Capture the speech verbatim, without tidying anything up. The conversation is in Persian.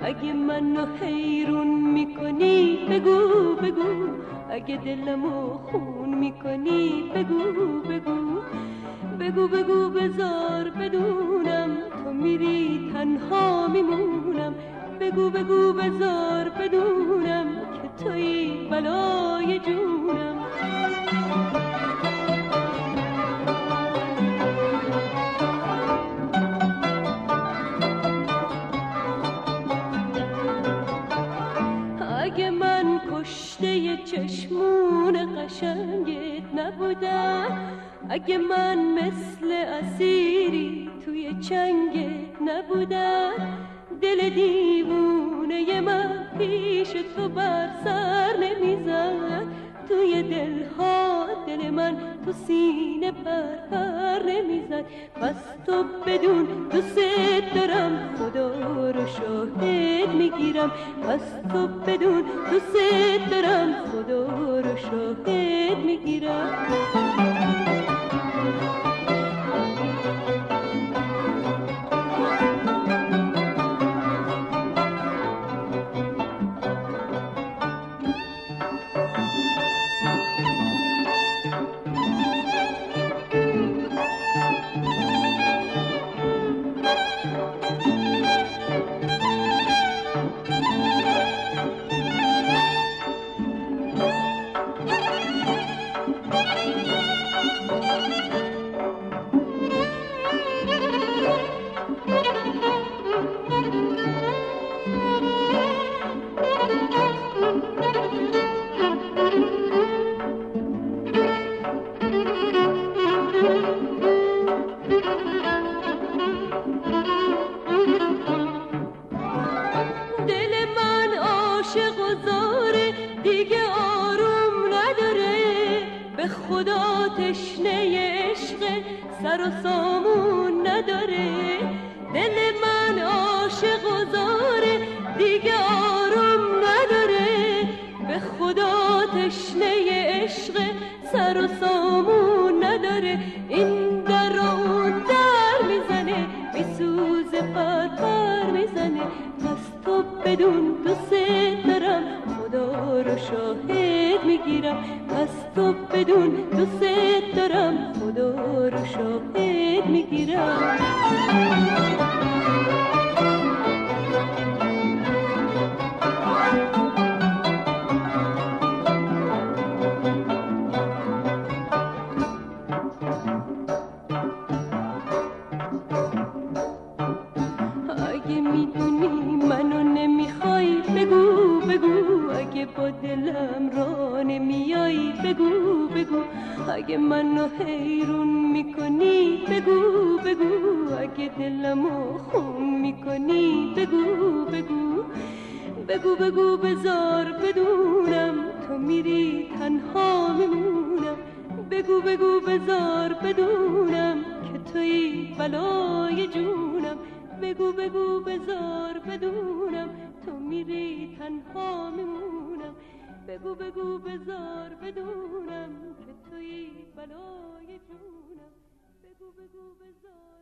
اگه منو حیرون میکنی بگو بگو، اگه دلمو خون میکنی بگو بگو، بگو بگو بذار بدونم تو میری تنها میمونم، بگو بگو بذار بدونم که تویی بلای جونم. اگه من کشته چشمون قشنگت نبودم، اگه من مثل اسیری توی چنگت نبودم، دل دیوونه من پیش تو بر سر نمیزد، توی دلها دل من تو سینه پر پر نمیزد. پس تو بدون دوست دارم خدا رو شاهد میگیرم، پس تو بدون دوست دارم خدا رو شاهد میگیرم. خدا تشنه عشق سر و سامون نداره، دل من عاشق و زاره دیگه آروم نداره، به خدا تشنه عشق سر و سامون نداره. این در و اون در میزنه میسوزه پر پر میزنه، پس تو بدون دوست دارم خدا رو شاهد میگیرم، پس تو بدون دوست دارم خدا رو شاهد میگیرم. اگه میدونی منو نمیخوای بگو بگو، اگه با دلم را نمیای بگو بگو، اگه منو حیرون میکنی بگو بگو، اگه دلمو خون میکنی بگو بگو، بگو بگو بذار بدونم تو میری تنها میمونم، بگو بگو بذار بدونم که تویی بلای جونم، بگو بگو بذار بدونم تو میری تنها میمونم، بگو بگو بذار بدونم که تویی بلای جونم، بگو بگو بذار